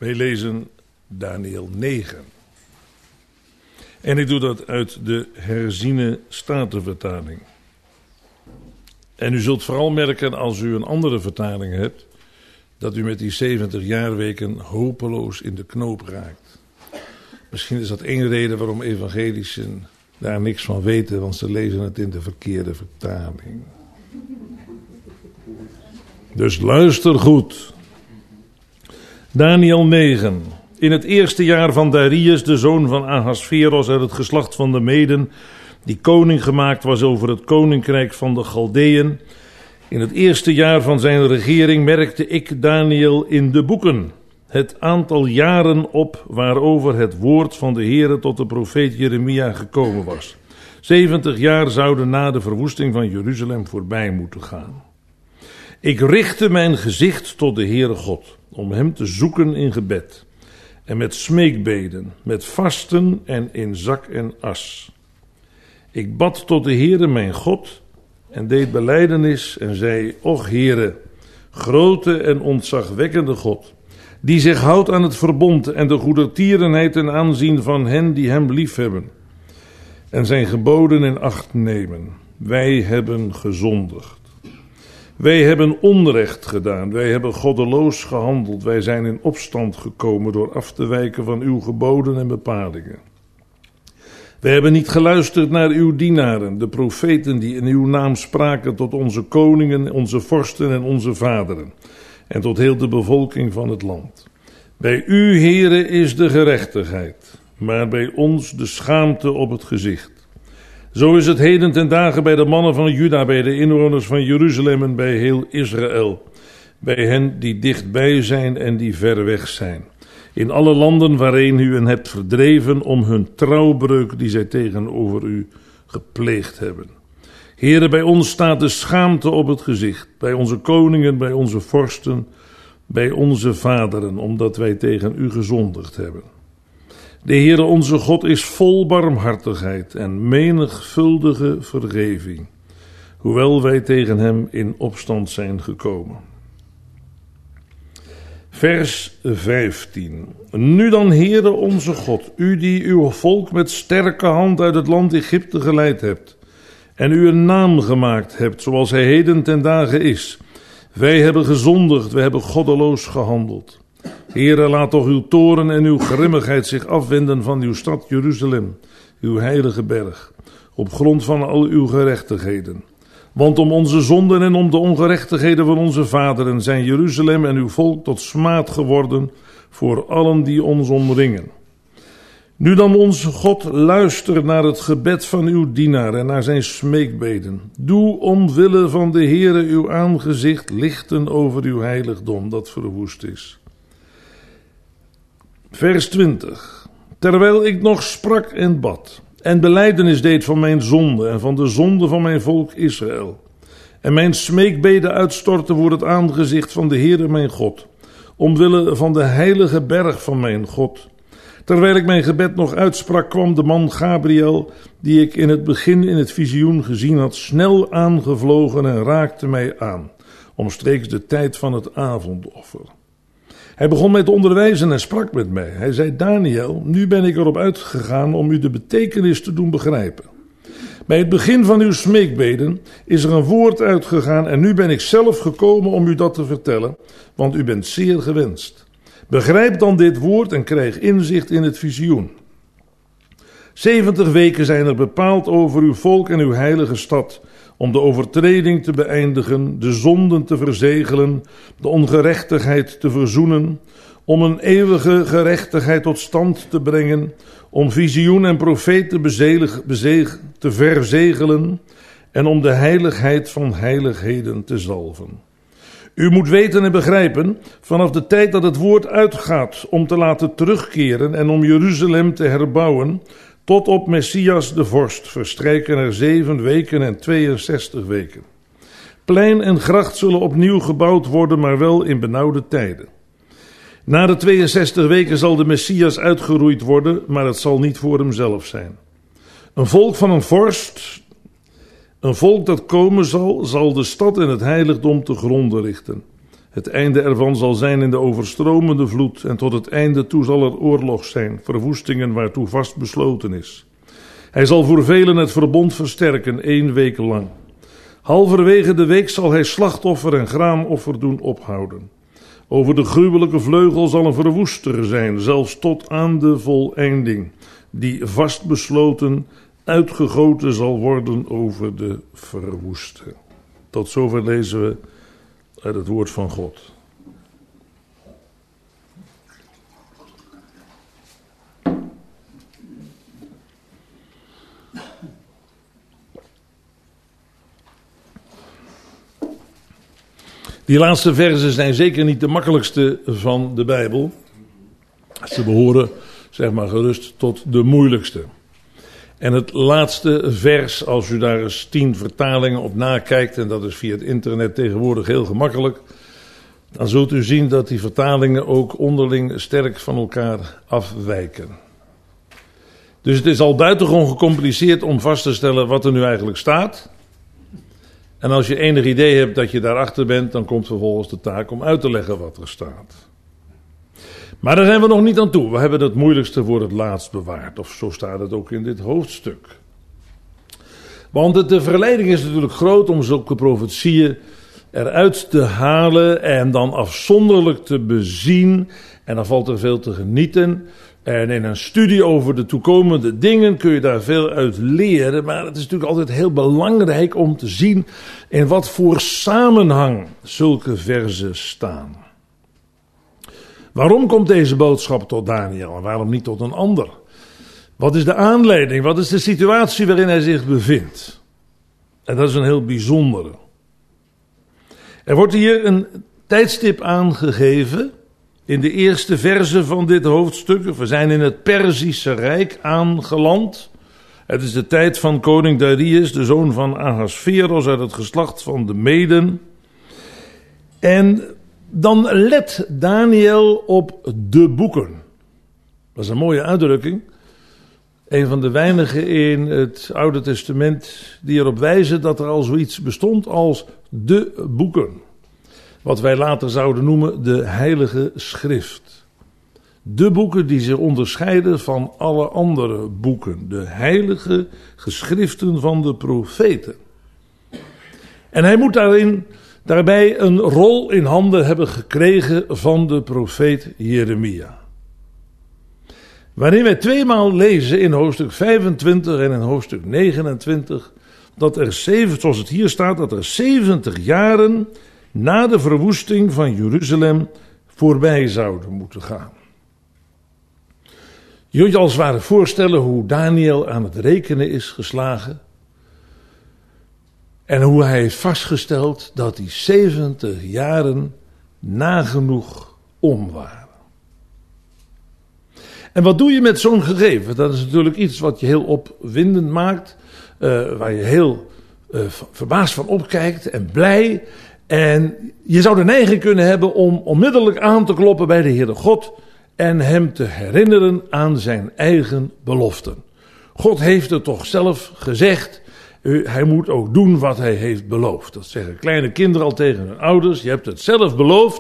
Wij lezen Daniël 9. En ik doe dat uit de herziene statenvertaling. En u zult vooral merken als u een andere vertaling hebt, dat u met die 70 jaarweken hopeloos in de knoop raakt. Misschien is dat één reden waarom evangelischen daar niks van weten, want ze lezen het in de verkeerde vertaling. Dus luister goed. Daniël 9. In het eerste jaar van Darius, de zoon van Ahasveros uit het geslacht van de Meden, die koning gemaakt was over het koninkrijk van de Galdeën. In het eerste jaar van zijn regering merkte ik, Daniël, in de boeken het aantal jaren op waarover het woord van de Heere tot de profeet Jeremia gekomen was. 70 jaar zouden na de verwoesting van Jeruzalem voorbij moeten gaan. Ik richtte mijn gezicht tot de Heere God, om hem te zoeken in gebed. En met smeekbeden, met vasten en in zak en as. Ik bad tot de Heere mijn God en deed belijdenis en zei: Och Heere, grote en ontzagwekkende God, die zich houdt aan het verbond en de goedertierenheid ten aanzien van hen die hem liefhebben en zijn geboden in acht nemen. Wij hebben gezondigd. Wij hebben onrecht gedaan, wij hebben goddeloos gehandeld, wij zijn in opstand gekomen door af te wijken van uw geboden en bepalingen. Wij hebben niet geluisterd naar uw dienaren, de profeten die in uw naam spraken tot onze koningen, onze vorsten en onze vaderen, en tot heel de bevolking van het land. Bij u, Heere, is de gerechtigheid, maar bij ons de schaamte op het gezicht. Zo is het heden ten dagen bij de mannen van Juda, bij de inwoners van Jeruzalem en bij heel Israël, bij hen die dichtbij zijn en die ver weg zijn. In alle landen waarin u hen hebt verdreven om hun trouwbreuk die zij tegenover u gepleegd hebben. Heere, bij ons staat de schaamte op het gezicht, bij onze koningen, bij onze vorsten, bij onze vaderen, omdat wij tegen u gezondigd hebben. De Heere onze God is vol barmhartigheid en menigvuldige vergeving, hoewel wij tegen hem in opstand zijn gekomen. Vers 15. Nu dan, Heere onze God, u die uw volk met sterke hand uit het land Egypte geleid hebt en u een naam gemaakt hebt, zoals hij heden ten dagen is. Wij hebben gezondigd, wij hebben goddeloos gehandeld. Heere, laat toch uw toorn en uw grimmigheid zich afwenden van uw stad Jeruzalem, uw heilige berg, op grond van al uw gerechtigheden. Want om onze zonden en om de ongerechtigheden van onze vaderen zijn Jeruzalem en uw volk tot smaad geworden voor allen die ons omringen. Nu dan, onze God, luister naar het gebed van uw dienaar en naar zijn smeekbeden. Doe omwille van de Heere uw aangezicht lichten over uw heiligdom dat verwoest is. Vers 20. Terwijl ik nog sprak en bad en belijdenis deed van mijn zonde en van de zonde van mijn volk Israël, en mijn smeekbeden uitstortte voor het aangezicht van de Heere mijn God, omwille van de heilige berg van mijn God. Terwijl ik mijn gebed nog uitsprak, kwam de man Gabriel, die ik in het begin in het visioen gezien had, snel aangevlogen en raakte mij aan, omstreeks de tijd van het avondoffer. Hij begon mij te onderwijzen en sprak met mij. Hij zei: Daniël, nu ben ik erop uitgegaan om u de betekenis te doen begrijpen. Bij het begin van uw smeekbeden is er een woord uitgegaan en nu ben ik zelf gekomen om u dat te vertellen, want u bent zeer gewenst. Begrijp dan dit woord en krijg inzicht in het visioen. 70 weken zijn er bepaald over uw volk en uw heilige stad, om de overtreding te beëindigen, de zonden te verzegelen, de ongerechtigheid te verzoenen, om een eeuwige gerechtigheid tot stand te brengen, om visioen en profeet te verzegelen en om de heiligheid van heiligheden te zalven. U moet weten en begrijpen, vanaf de tijd dat het woord uitgaat om te laten terugkeren en om Jeruzalem te herbouwen, tot op Messias de vorst verstrijken er 7 weken en 62 weken. Plein en gracht zullen opnieuw gebouwd worden, maar wel in benauwde tijden. Na de 62 weken zal de Messias uitgeroeid worden, maar het zal niet voor hemzelf zijn. Een volk van een vorst, een volk dat komen zal, zal de stad en het heiligdom te gronde richten. Het einde ervan zal zijn in de overstromende vloed en tot het einde toe zal er oorlog zijn, verwoestingen waartoe vastbesloten is. Hij zal voor velen het verbond versterken 1 week lang. Halverwege de week zal hij slachtoffer en graanoffer doen ophouden. Over de gruwelijke vleugel zal een verwoester zijn, zelfs tot aan de voleinding, die vastbesloten uitgegoten zal worden over de verwoeste. Tot zover lezen we uit het woord van God. Die laatste verzen zijn zeker niet de makkelijkste van de Bijbel. Ze behoren, zeg maar gerust, tot de moeilijkste. En het laatste vers, als u daar eens 10 vertalingen op nakijkt, en dat is via het internet tegenwoordig heel gemakkelijk, dan zult u zien dat die vertalingen ook onderling sterk van elkaar afwijken. Dus het is al buitengewoon gecompliceerd om vast te stellen wat er nu eigenlijk staat. En als je enig idee hebt dat je daarachter bent, dan komt vervolgens de taak om uit te leggen wat er staat. Maar daar zijn we nog niet aan toe. We hebben het moeilijkste voor het laatst bewaard. Of zo staat het ook in dit hoofdstuk. Want de verleiding is natuurlijk groot om zulke profetieën eruit te halen en dan afzonderlijk te bezien. En dan valt er veel te genieten. En in een studie over de toekomende dingen kun je daar veel uit leren. Maar het is natuurlijk altijd heel belangrijk om te zien in wat voor samenhang zulke verzen staan. Waarom komt deze boodschap tot Daniel en waarom niet tot een ander? Wat is de aanleiding? Wat is de situatie waarin hij zich bevindt? En dat is een heel bijzondere. Er wordt hier een tijdstip aangegeven in de eerste verse van dit hoofdstuk. We zijn in het Perzische Rijk aangeland. Het is de tijd van koning Darius, de zoon van Ahasveros uit het geslacht van de Meden. En dan let Daniel op de boeken. Dat is een mooie uitdrukking. Een van de weinigen in het Oude Testament die erop wijzen dat er al zoiets bestond als de boeken. Wat wij later zouden noemen de Heilige Schrift. De boeken die zich onderscheiden van alle andere boeken. De heilige geschriften van de profeten. En hij moet daarbij een rol in handen hebben gekregen van de profeet Jeremia. Waarin wij 2 maal lezen in hoofdstuk 25 en in hoofdstuk 29... dat er zoals het hier staat, dat er 70 jaren na de verwoesting van Jeruzalem voorbij zouden moeten gaan. Je kunt je als het ware voorstellen hoe Daniel aan het rekenen is geslagen. En hoe hij heeft vastgesteld dat die 70 jaren nagenoeg om waren. En wat doe je met zo'n gegeven? Dat is natuurlijk iets wat je heel opwindend maakt. Waar je heel verbaasd van opkijkt en blij. En je zou de neiging kunnen hebben om onmiddellijk aan te kloppen bij de Heere God. En hem te herinneren aan zijn eigen beloften. God heeft het toch zelf gezegd. Hij moet ook doen wat hij heeft beloofd. Dat zeggen kleine kinderen al tegen hun ouders. Je hebt het zelf beloofd.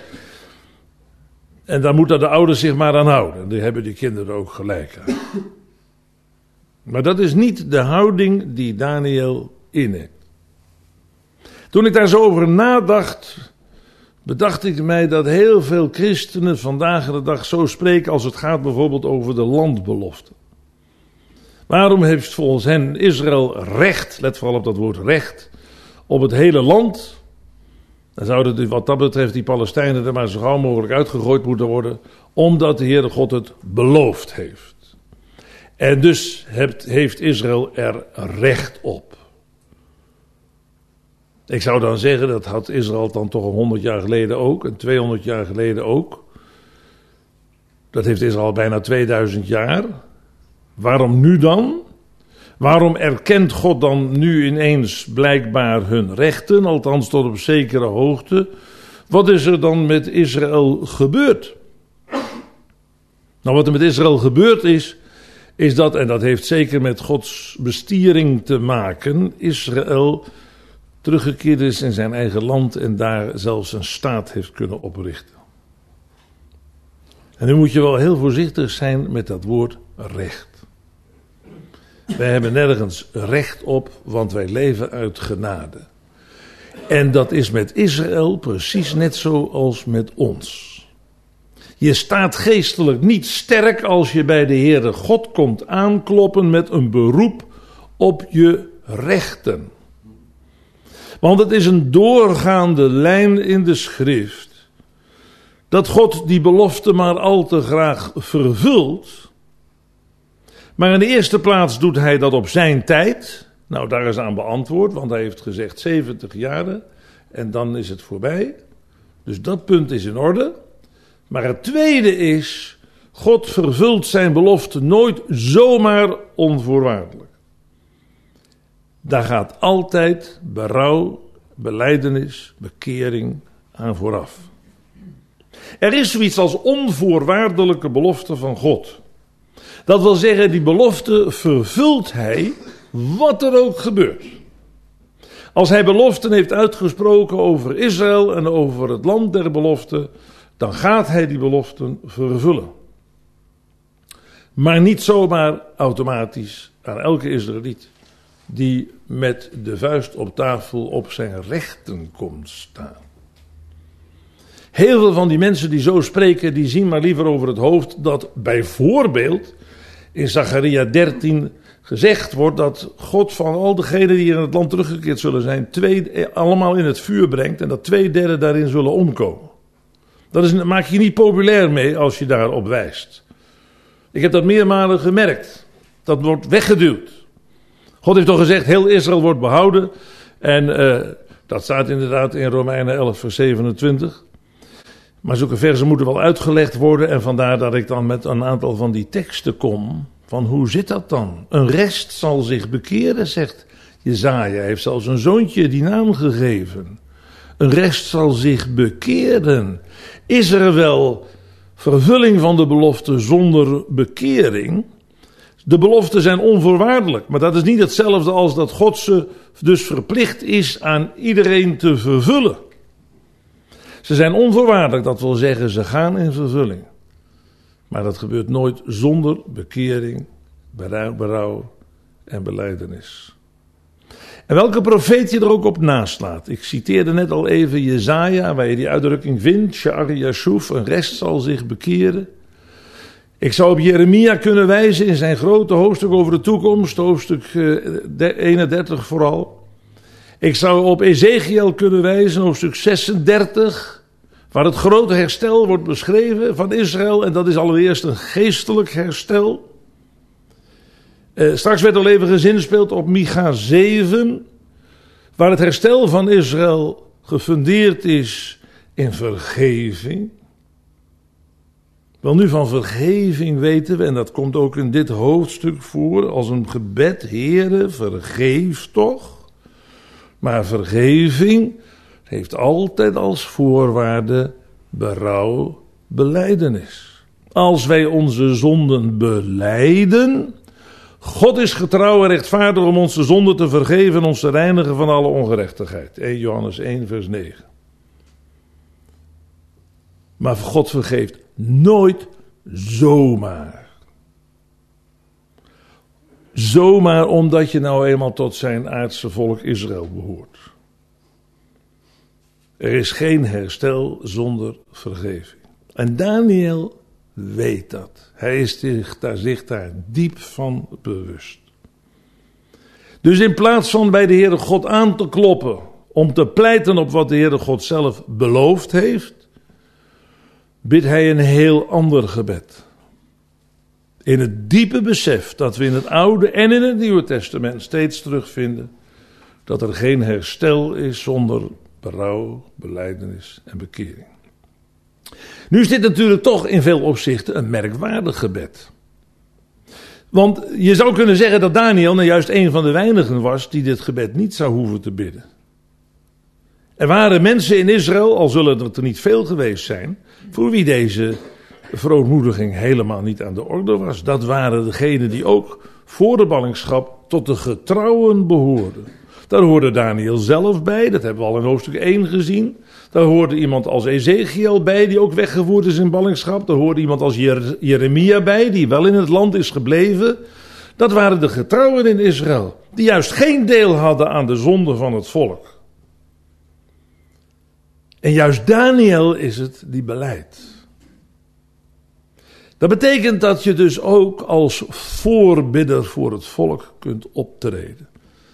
En daar moeten de ouders zich maar aan houden. En daar hebben die kinderen ook gelijk aan. Maar dat is niet de houding die Daniel inneemt. Toen ik daar zo over nadacht, bedacht ik mij dat heel veel christenen vandaag de dag zo spreken als het gaat bijvoorbeeld over de landbelofte. Waarom heeft volgens hen Israël recht, let vooral op dat woord recht, op het hele land? Dan zouden wat dat betreft die Palestijnen er maar zo gauw mogelijk uitgegooid moeten worden, omdat de Heere God het beloofd heeft. En dus heeft Israël er recht op. Ik zou dan zeggen, dat had Israël dan toch 100 jaar geleden ook, en 200 jaar geleden ook. Dat heeft Israël bijna 2000 jaar. Waarom nu dan? Waarom erkent God dan nu ineens blijkbaar hun rechten, althans tot op zekere hoogte? Wat is er dan met Israël gebeurd? Nou, wat er met Israël gebeurd is dat, en dat heeft zeker met Gods bestiering te maken, Israël teruggekeerd is in zijn eigen land en daar zelfs een staat heeft kunnen oprichten. En nu moet je wel heel voorzichtig zijn met dat woord recht. Wij hebben nergens recht op, want wij leven uit genade. En dat is met Israël precies net zo als met ons. Je staat geestelijk niet sterk als je bij de Heere God komt aankloppen met een beroep op je rechten. Want het is een doorgaande lijn in de schrift dat God die belofte maar al te graag vervult. Maar in de eerste plaats doet hij dat op zijn tijd. Nou, daar is aan beantwoord, want hij heeft gezegd 70 jaren en dan is het voorbij. Dus dat punt is in orde. Maar het tweede is, God vervult zijn belofte nooit zomaar onvoorwaardelijk. Daar gaat altijd berouw, belijdenis, bekering aan vooraf. Er is zoiets als onvoorwaardelijke belofte van God. Dat wil zeggen, die belofte vervult hij, wat er ook gebeurt. Als hij beloften heeft uitgesproken over Israël en over het land der belofte, dan gaat hij die beloften vervullen. Maar niet zomaar automatisch aan elke Israëliet die met de vuist op tafel op zijn rechten komt staan. Heel veel van die mensen die zo spreken, die zien maar liever over het hoofd dat bijvoorbeeld in Zacharia 13 gezegd wordt dat God van al degenen die in het land teruggekeerd zullen zijn, allemaal in het vuur brengt en dat 2/3 daarin zullen omkomen. Dat maak je niet populair mee als je daarop wijst. Ik heb dat meermalen gemerkt. Dat wordt weggeduwd. God heeft toch gezegd, heel Israël wordt behouden. En dat staat inderdaad in Romeinen 11 vers 27. Maar zulke versen moeten wel uitgelegd worden. En vandaar dat ik dan met een aantal van die teksten kom. Van hoe zit dat dan? Een rest zal zich bekeren, zegt Jesaja. Hij heeft zelfs een zoontje die naam gegeven. Een rest zal zich bekeren. Is er wel vervulling van de belofte zonder bekering? De beloften zijn onvoorwaardelijk, maar dat is niet hetzelfde als dat God ze dus verplicht is aan iedereen te vervullen. Ze zijn onvoorwaardelijk, dat wil zeggen ze gaan in vervulling. Maar dat gebeurt nooit zonder bekering, berouw en belijdenis. En welke profeet je er ook op naslaat. Ik citeerde net al even Jesaja, waar je die uitdrukking vindt. Sha'ar Yashuf, een rest zal zich bekeren. Ik zou op Jeremia kunnen wijzen in zijn grote hoofdstuk over de toekomst. Hoofdstuk 31 vooral. Ik zou op Ezekiel kunnen wijzen, hoofdstuk 36. Waar het grote herstel wordt beschreven van Israël. En dat is allereerst een geestelijk herstel. Straks werd al even gezinspeeld op Micha 7, waar het herstel van Israël gefundeerd is in vergeving. Wel nu van vergeving weten we, en dat komt ook in dit hoofdstuk voor, als een gebed, Heere, vergeef toch. Maar vergeving heeft altijd als voorwaarde berouw, belijdenis. Als wij onze zonden belijden, God is getrouw en rechtvaardig om onze zonden te vergeven en ons te reinigen van alle ongerechtigheid. 1 Johannes 1 vers 9. Maar God vergeeft nooit zomaar. Zomaar omdat je nou eenmaal tot zijn aardse volk Israël behoort. Er is geen herstel zonder vergeving. En Daniel weet dat. Hij is zich daar diep van bewust. Dus in plaats van bij de Heere God aan te kloppen, om te pleiten op wat de Heere God zelf beloofd heeft, bidt hij een heel ander gebed. In het diepe besef dat we in het Oude en in het Nieuwe Testament steeds terugvinden dat er geen herstel is zonder berouw, belijdenis en bekering. Nu is dit natuurlijk toch in veel opzichten een merkwaardig gebed. Want je zou kunnen zeggen dat Daniel nou juist een van de weinigen was die dit gebed niet zou hoeven te bidden. Er waren mensen in Israël, al zullen het er niet veel geweest zijn, voor wie deze verootmoediging helemaal niet aan de orde was. Dat waren degenen die ook voor de ballingschap tot de getrouwen behoorden. Daar hoorde Daniel zelf bij, dat hebben we al in hoofdstuk 1 gezien. Daar hoorde iemand als Ezekiel bij, die ook weggevoerd is in ballingschap. Daar hoorde iemand als Jeremia bij, die wel in het land is gebleven. Dat waren de getrouwen in Israël, die juist geen deel hadden aan de zonde van het volk. En juist Daniel is het die belijdt. Dat betekent dat je dus ook als voorbidder voor het volk kunt optreden.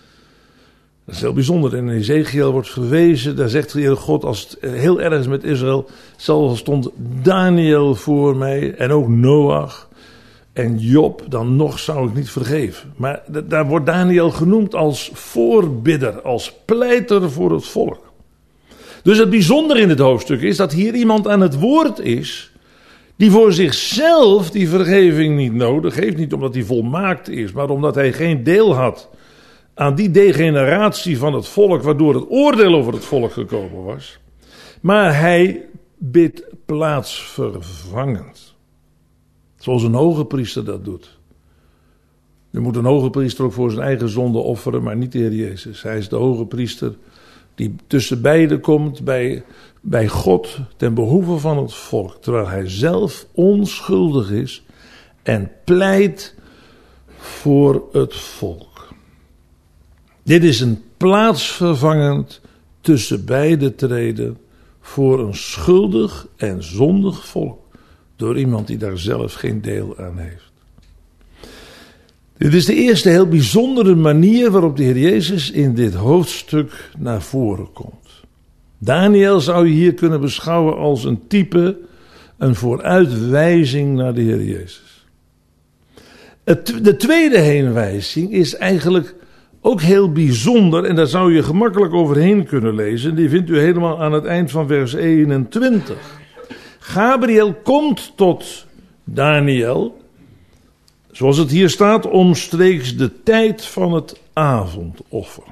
Dat is heel bijzonder. In Ezekiel wordt verwezen, daar zegt de Heer God, als het heel erg is met Israël, zelfs stond Daniel voor mij en ook Noach en Job, dan nog zou ik niet vergeven. Maar daar wordt Daniel genoemd als voorbidder, als pleiter voor het volk. Dus het bijzondere in dit hoofdstuk is dat hier iemand aan het woord is die voor zichzelf die vergeving niet nodig heeft. Niet omdat hij volmaakt is, maar omdat hij geen deel had aan die degeneratie van het volk, waardoor het oordeel over het volk gekomen was. Maar hij bidt plaatsvervangend. Zoals een hoge priester dat doet. Nu moet een hoge priester ook voor zijn eigen zonde offeren, maar niet de Heer Jezus. Hij is de hoge priester die tussen beiden komt bij God ten behoeve van het volk. Terwijl hij zelf onschuldig is en pleit voor het volk. Dit is een plaatsvervangend tussen beide treden voor een schuldig en zondig volk. Door iemand die daar zelf geen deel aan heeft. Dit is de eerste heel bijzondere manier waarop de Heer Jezus in dit hoofdstuk naar voren komt. Daniel zou je hier kunnen beschouwen als een type, een vooruitwijzing naar de Heer Jezus. De tweede heenwijzing is eigenlijk ook heel bijzonder en daar zou je gemakkelijk overheen kunnen lezen. Die vindt u helemaal aan het eind van vers 21. Gabriel komt tot Daniel, zoals het hier staat, omstreeks de tijd van het avondoffer.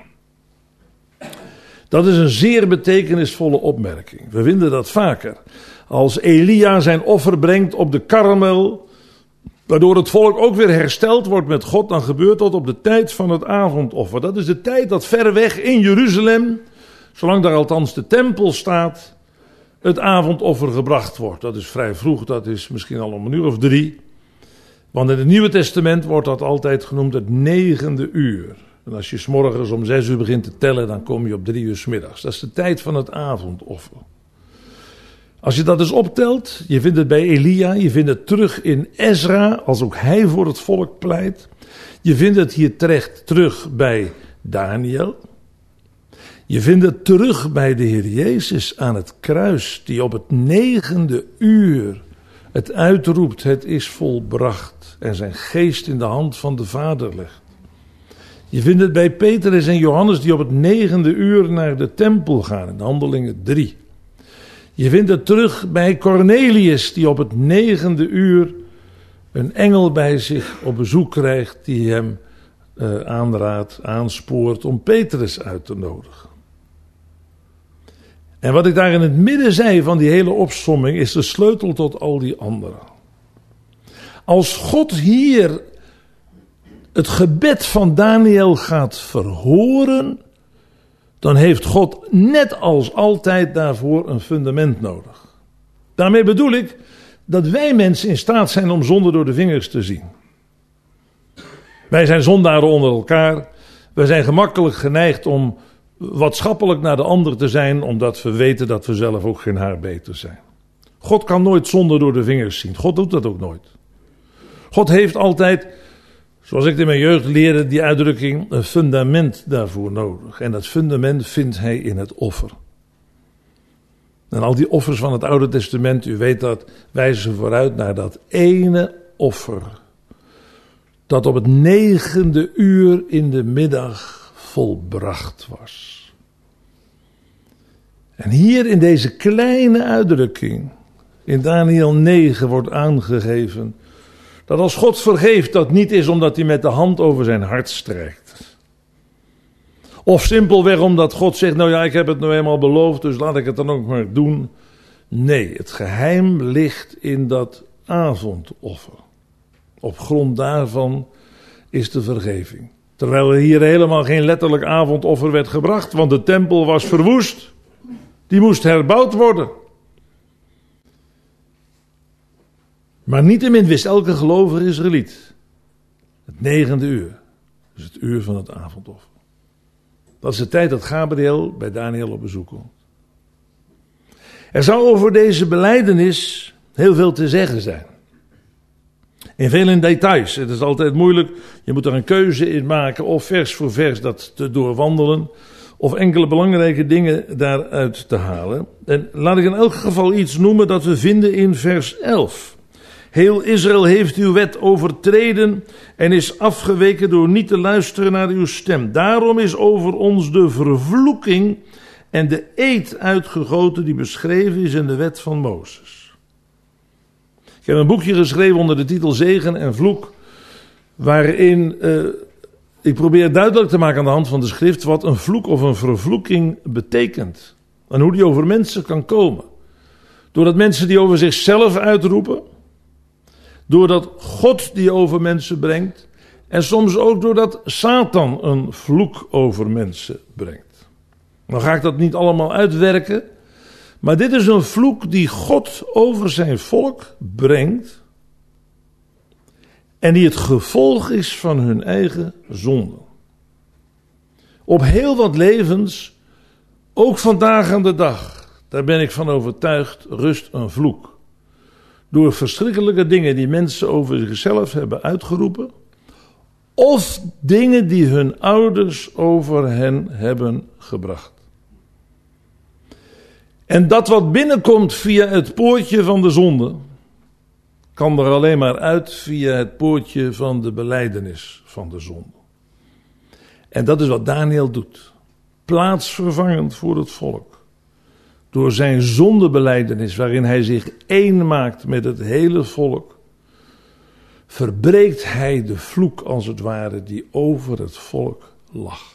Dat is een zeer betekenisvolle opmerking. We vinden dat vaker. Als Elia zijn offer brengt op de Karmel, waardoor het volk ook weer hersteld wordt met God, dan gebeurt dat op de tijd van het avondoffer. Dat is de tijd dat ver weg in Jeruzalem, zolang daar althans de tempel staat, het avondoffer gebracht wordt. Dat is vrij vroeg, dat is misschien al om 3:00. Want in het Nieuwe Testament wordt dat altijd genoemd het 9e uur. En als je 's morgens om 6:00 begint te tellen, dan kom je op 3:00 's middags. Dat is de tijd van het avondoffer. Als je dat dus optelt, je vindt het bij Elia, je vindt het terug in Ezra, als ook hij voor het volk pleit. Je vindt het hier terecht terug bij Daniel. Je vindt het terug bij de Heer Jezus aan het kruis, die op het 9e uur het uitroept, het is volbracht, en zijn geest in de hand van de Vader legt. Je vindt het bij Petrus en Johannes die op het 9e uur naar de tempel gaan, in Handelingen 3. Je vindt het terug bij Cornelius die op het 9e uur een engel bij zich op bezoek krijgt die hem aanraadt, aanspoort om Petrus uit te nodigen. En wat ik daar in het midden zei van die hele opsomming is de sleutel tot al die anderen. Als God hier het gebed van Daniel gaat verhoren, dan heeft God net als altijd daarvoor een fundament nodig. Daarmee bedoel ik dat wij mensen in staat zijn om zonde door de vingers te zien. Wij zijn zondaren onder elkaar. Wij zijn gemakkelijk geneigd om wat schappelijk naar de ander te zijn, omdat we weten dat we zelf ook geen haar beter zijn. God kan nooit zonde door de vingers zien. God doet dat ook nooit. God heeft altijd, zoals ik in mijn jeugd leerde, die uitdrukking, een fundament daarvoor nodig. En dat fundament vindt hij in het offer. En al die offers van het Oude Testament, u weet dat, wijzen vooruit naar dat ene offer. Dat op het 9e uur in de middag volbracht was. En hier in deze kleine uitdrukking, in Daniel 9 wordt aangegeven, dat als God vergeeft, dat niet is omdat hij met de hand over zijn hart strijkt. Of simpelweg omdat God zegt, nou ja, ik heb het nou eenmaal beloofd, dus laat ik het dan ook maar doen. Nee, het geheim ligt in dat avondoffer. Op grond daarvan is de vergeving. Terwijl er hier helemaal geen letterlijk avondoffer werd gebracht, want de tempel was verwoest. Die moest herbouwd worden. Maar niettemin wist elke gelovige Israëliet: het 9e uur is het uur van het avondoffer. Dat is de tijd dat Gabriel bij Daniel op bezoek komt. Er zou over deze belijdenis heel veel te zeggen zijn. In vele details. Het is altijd moeilijk. Je moet er een keuze in maken. Of vers voor vers dat te doorwandelen. Of enkele belangrijke dingen daaruit te halen. En laat ik in elk geval iets noemen dat we vinden in vers 11. Heel Israël heeft uw wet overtreden en is afgeweken door niet te luisteren naar uw stem. Daarom is over ons de vervloeking en de eed uitgegoten die beschreven is in de wet van Mozes. Ik heb een boekje geschreven onder de titel Zegen en Vloek, waarin ik probeer duidelijk te maken aan de hand van de schrift wat een vloek of een vervloeking betekent. En hoe die over mensen kan komen. Doordat mensen die over zichzelf uitroepen, doordat God die over mensen brengt, en soms ook doordat Satan een vloek over mensen brengt. Dan ga ik dat niet allemaal uitwerken, maar dit is een vloek die God over zijn volk brengt en die het gevolg is van hun eigen zonde. Op heel wat levens, ook vandaag aan de dag, daar ben ik van overtuigd, rust een vloek. Door verschrikkelijke dingen die mensen over zichzelf hebben uitgeroepen, of dingen die hun ouders over hen hebben gebracht. En dat wat binnenkomt via het poortje van de zonde, kan er alleen maar uit via het poortje van de belijdenis van de zonde. En dat is wat Daniel doet. Plaatsvervangend voor het volk. Door zijn zondebelijdenis, waarin hij zich één maakt met het hele volk, verbreekt hij de vloek als het ware die over het volk lag.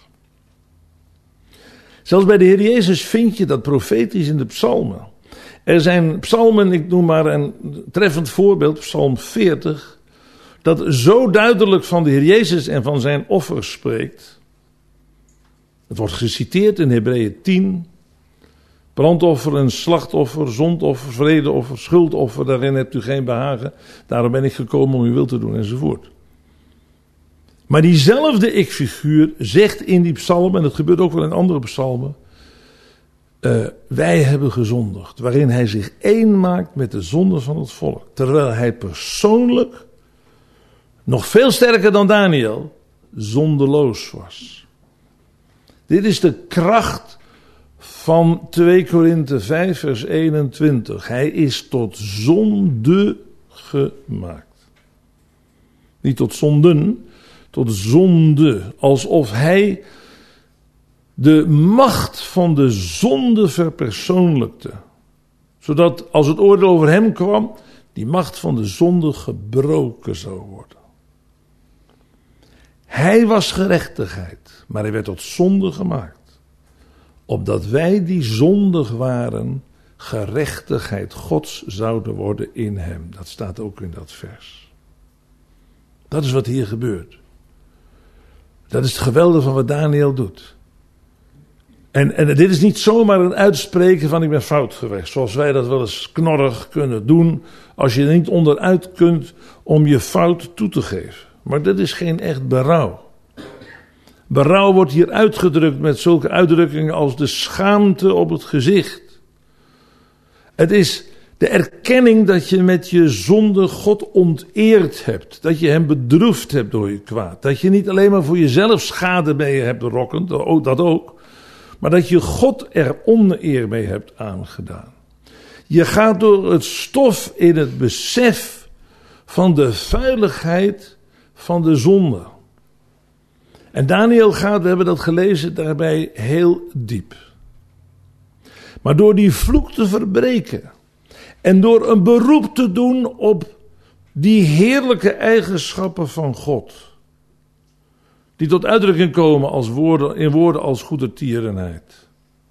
Zelfs bij de Heer Jezus vind je dat profetisch in de psalmen. Er zijn psalmen, ik noem maar een treffend voorbeeld, psalm 40, dat zo duidelijk van de Heer Jezus en van zijn offer spreekt. Het wordt geciteerd in Hebreeën 10. Brandoffer en slachtoffer, zondoffer, vredeoffer, schuldoffer, daarin hebt u geen behagen. Daarom ben ik gekomen om uw wil te doen, enzovoort. Maar diezelfde ik-figuur zegt in die psalm, en dat gebeurt ook wel in andere psalmen, wij hebben gezondigd, waarin hij zich één maakt met de zonde van het volk. Terwijl hij persoonlijk, nog veel sterker dan Daniel, zondeloos was. Dit is de kracht van 2 Korinthe 5 vers 21. Hij is tot zonde gemaakt. Niet tot zonden, tot zonde. Alsof hij de macht van de zonde verpersoonlijkte. Zodat als het oordeel over hem kwam, die macht van de zonde gebroken zou worden. Hij was gerechtigheid, maar hij werd tot zonde gemaakt. Opdat wij die zondig waren, gerechtigheid Gods zouden worden in hem. Dat staat ook in dat vers. Dat is wat hier gebeurt. Dat is het geweldige van wat Daniel doet. En dit is niet zomaar een uitspreken van ik ben fout geweest. Zoals wij dat wel eens knorrig kunnen doen. Als je er niet onderuit kunt om je fout toe te geven. Maar dat is geen echt berouw. Berouw wordt hier uitgedrukt met zulke uitdrukkingen als de schaamte op het gezicht. Het is de erkenning dat je met je zonde God onteerd hebt. Dat je hem bedroefd hebt door je kwaad. Dat je niet alleen maar voor jezelf schade mee hebt berokkend, dat ook. Maar dat je God er oneer mee hebt aangedaan. Je gaat door het stof in het besef van de vuiligheid van de zonde. En Daniel gaat, we hebben dat gelezen, daarbij heel diep. Maar door die vloek te verbreken en door een beroep te doen op die heerlijke eigenschappen van God, die tot uitdrukking komen als in woorden als goedertierenheid.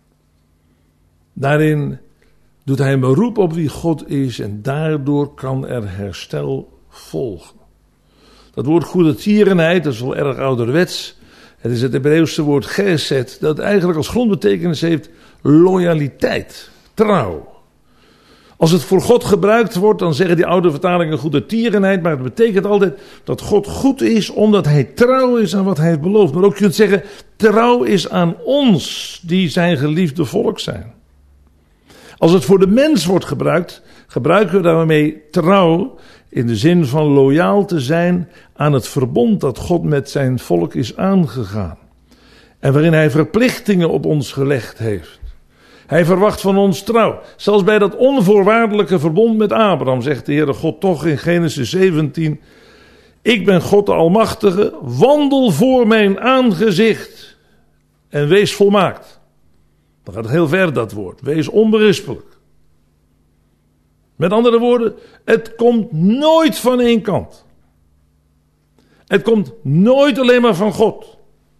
Daarin doet hij een beroep op wie God is en daardoor kan er herstel volgen. Dat woord goedertierenheid, dat is wel erg ouderwets, Het is het Hebreeuwse woord gesed, dat eigenlijk als grondbetekenis heeft loyaliteit, trouw. Als het voor God gebruikt wordt, dan zeggen die oude vertalingen goedertierenheid, maar het betekent altijd dat God goed is omdat hij trouw is aan wat hij heeft beloofd. Maar ook je kunt zeggen, trouw is aan ons die zijn geliefde volk zijn. Als het voor de mens wordt gebruikt, gebruiken we daarmee trouw in de zin van loyaal te zijn aan het verbond dat God met zijn volk is aangegaan. En waarin hij verplichtingen op ons gelegd heeft. Hij verwacht van ons trouw. Zelfs bij dat onvoorwaardelijke verbond met Abraham zegt de Heere God toch in Genesis 17. Ik ben God de Almachtige, wandel voor mijn aangezicht en wees volmaakt. Dan gaat het heel ver dat woord. Wees onberispelijk. Met andere woorden, het komt nooit van één kant. Het komt nooit alleen maar van God.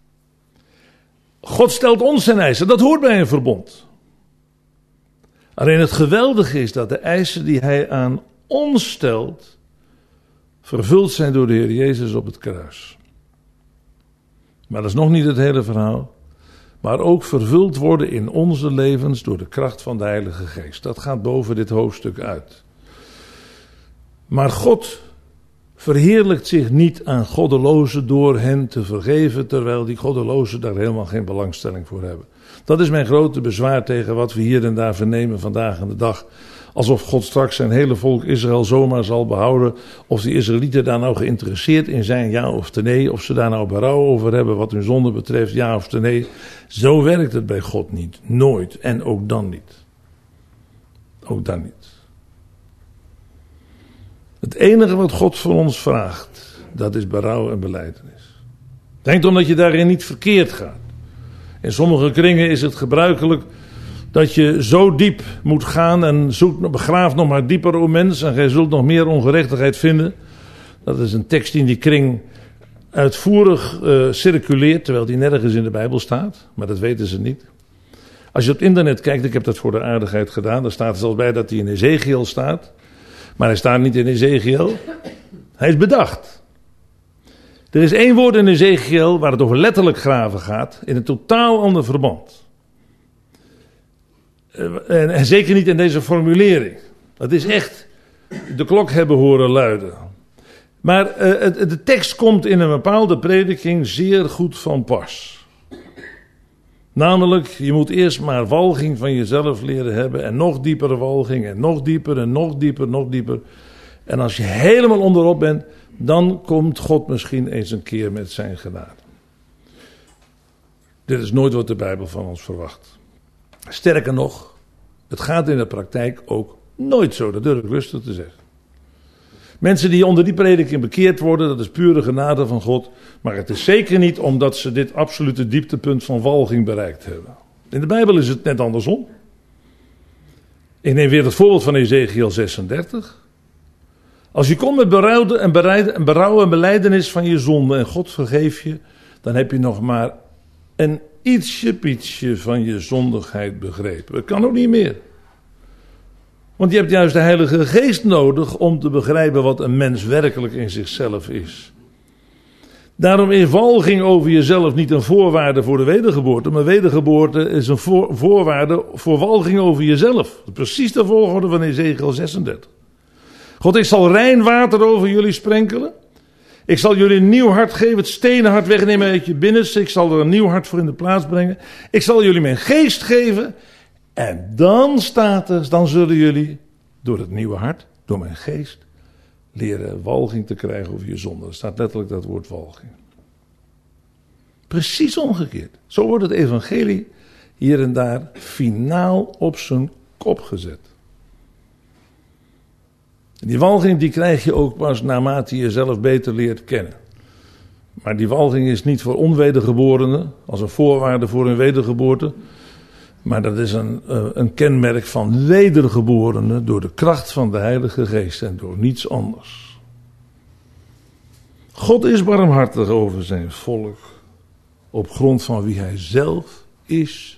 God stelt ons zijn eisen, dat hoort bij een verbond. Alleen het geweldige is dat de eisen die hij aan ons stelt, vervuld zijn door de Heer Jezus op het kruis. Maar dat is nog niet het hele verhaal. Maar ook vervuld worden in onze levens door de kracht van de Heilige Geest. Dat gaat boven dit hoofdstuk uit. Maar God verheerlijkt zich niet aan goddelozen door hen te vergeven, terwijl die goddelozen daar helemaal geen belangstelling voor hebben. Dat is mijn grote bezwaar tegen wat we hier en daar vernemen vandaag aan de dag. Alsof God straks zijn hele volk Israël zomaar zal behouden. Of die Israëlieten daar nou geïnteresseerd in zijn, ja of nee. Of ze daar nou berouw over hebben wat hun zonde betreft, ja of nee. Zo werkt het bij God niet. Nooit. En ook dan niet. Ook dan niet. Het enige wat God van ons vraagt, dat is berouw en belijdenis. Denk dan dat je daarin niet verkeerd gaat. In sommige kringen is het gebruikelijk dat je zo diep moet gaan en begraaf nog maar dieper, o mens, en gij zult nog meer ongerechtigheid vinden. Dat is een tekst die in die kring uitvoerig circuleert, terwijl die nergens in de Bijbel staat. Maar dat weten ze niet. Als je op het internet kijkt, ik heb dat voor de aardigheid gedaan, daar staat er zelfs bij dat hij in Ezekiel staat. Maar hij staat niet in Ezekiel. Hij is bedacht. Er is één woord in Ezekiel waar het over letterlijk graven gaat, in een totaal ander verband. En zeker niet in deze formulering. Dat is echt de klok hebben horen luiden. Maar de tekst komt in een bepaalde prediking zeer goed van pas. Namelijk, je moet eerst maar walging van jezelf leren hebben. En nog diepere walging. En nog dieper en nog dieper, nog dieper. En als je helemaal onderop bent, dan komt God misschien eens een keer met zijn genade. Dit is nooit wat de Bijbel van ons verwacht. Sterker nog, het gaat in de praktijk ook nooit zo. Dat durf ik rustig te zeggen. Mensen die onder die prediking bekeerd worden, dat is pure genade van God. Maar het is zeker niet omdat ze dit absolute dieptepunt van walging bereikt hebben. In de Bijbel is het net andersom. Ik neem weer het voorbeeld van Ezekiel 36. Als je komt met berouw en belijdenis van je zonde en God vergeeft je, dan heb je nog maar een ietsje van je zondigheid begrepen. Het kan ook niet meer. Want je hebt juist de Heilige Geest nodig om te begrijpen wat een mens werkelijk in zichzelf is. Daarom is walging over jezelf niet een voorwaarde voor de wedergeboorte, maar wedergeboorte is een voorwaarde voor walging over jezelf. Precies de volgorde van Ezekiel 36. God, ik zal rein water over jullie sprenkelen. Ik zal jullie een nieuw hart geven, het stenen hart wegnemen uit je binnenste. Ik zal er een nieuw hart voor in de plaats brengen. Ik zal jullie mijn geest geven. En dan staat er, dan zullen jullie door het nieuwe hart, door mijn geest, leren walging te krijgen over je zonde. Er staat letterlijk dat woord walging. Precies omgekeerd. Zo wordt het evangelie hier en daar finaal op zijn kop gezet. En die walging die krijg je ook pas naarmate je jezelf beter leert kennen. Maar die walging is niet voor onwedergeborenen, als een voorwaarde voor hun wedergeboorte. Maar dat is een kenmerk van wedergeborenen door de kracht van de Heilige Geest en door niets anders. God is barmhartig over zijn volk op grond van wie hij zelf is.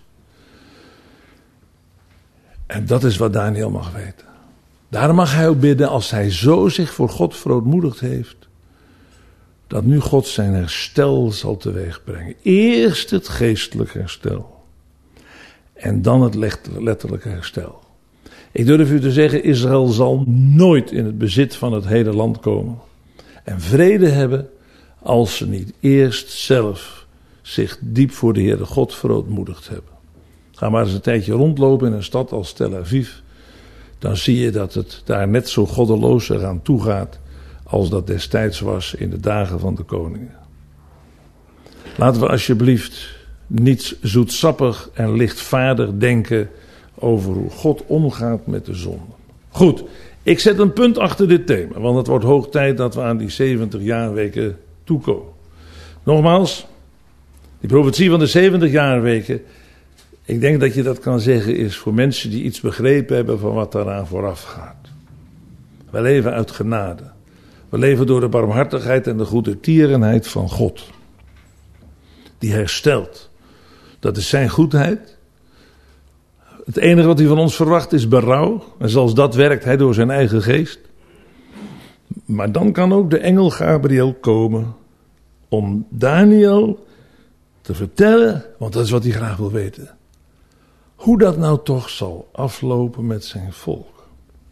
En dat is wat Daniel mag weten. Daarom mag hij ook bidden als hij zo zich voor God verootmoedigd heeft, dat nu God zijn herstel zal teweegbrengen. Eerst het geestelijk herstel. En dan het letterlijke herstel. Ik durf u te zeggen, Israël zal nooit in het bezit van het hele land komen. En vrede hebben als ze niet eerst zelf zich diep voor de Heere God verootmoedigd hebben. Ga maar eens een tijdje rondlopen in een stad als Tel Aviv. Dan zie je dat het daar net zo goddeloos eraan toe gaat als dat destijds was in de dagen van de koningen. Laten we alsjeblieft niet zoetsappig en lichtvaardig denken over hoe God omgaat met de zonde. Goed, ik zet een punt achter dit thema, want het wordt hoog tijd dat we aan die 70 jaarweken toekomen. Nogmaals, die profetie van de 70 jaarweken, ik denk dat je dat kan zeggen, is voor mensen die iets begrepen hebben van wat daaraan vooraf gaat. We leven uit genade. We leven door de barmhartigheid en de goedertierenheid van God. Die herstelt. Dat is zijn goedheid. Het enige wat hij van ons verwacht is berouw. En zoals dat werkt hij door zijn eigen geest. Maar dan kan ook de engel Gabriel komen om Daniel te vertellen, want dat is wat hij graag wil weten, hoe dat nou toch zal aflopen met zijn volk.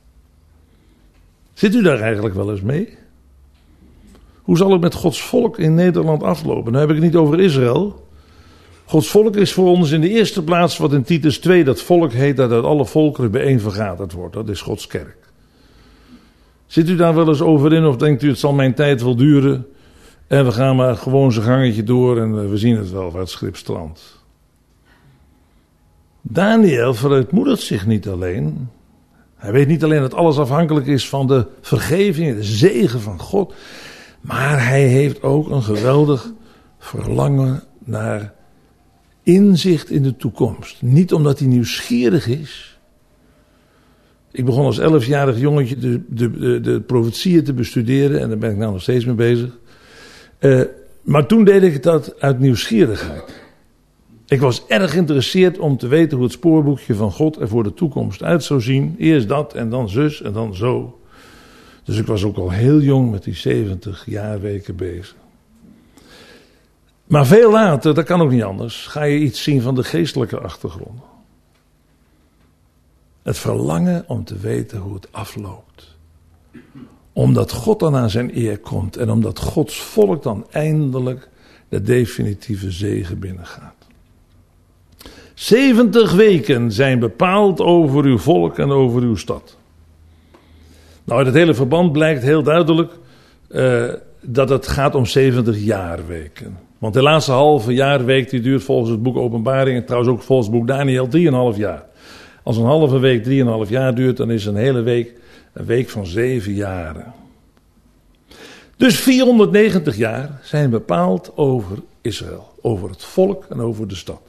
Zit u daar eigenlijk wel eens mee? Hoe zal het met Gods volk in Nederland aflopen? Nou heb ik het niet over Israël. Gods volk is voor ons in de eerste plaats wat in Titus 2 dat volk heet dat uit alle volkeren bijeen vergaderd wordt. Dat is Gods kerk. Zit u daar wel eens over in of denkt u het zal mijn tijd wel duren en we gaan maar gewoon zijn gangetje door en we zien het wel waar het schip strandt. Daniel verootmoedigt zich niet alleen. Hij weet niet alleen dat alles afhankelijk is van de vergeving, de zegen van God. Maar hij heeft ook een geweldig verlangen naar inzicht in de toekomst. Niet omdat hij nieuwsgierig is. Ik begon als 11-jarig jongetje de profetieën te bestuderen. En daar ben ik nou nog steeds mee bezig. Maar toen deed ik dat uit nieuwsgierigheid. Ik was erg geïnteresseerd om te weten hoe het spoorboekje van God er voor de toekomst uit zou zien. Eerst dat en dan zus en dan zo. Dus ik was ook al heel jong met die 70 jaarweken bezig. Maar veel later, dat kan ook niet anders, ga je iets zien van de geestelijke achtergrond. Het verlangen om te weten hoe het afloopt. Omdat God dan aan zijn eer komt en omdat Gods volk dan eindelijk de definitieve zegen binnengaat. 70 weken zijn bepaald over uw volk en over uw stad. Nou, uit het hele verband blijkt heel duidelijk dat het gaat om 70 jaarweken. Want de laatste halve jaarweek die duurt volgens het boek Openbaring en trouwens ook volgens het boek Daniel 3,5 jaar. Als een halve week 3,5 jaar duurt, dan is een hele week een week van 7 jaren. Dus 490 jaar zijn bepaald over Israël, over het volk en over de stad.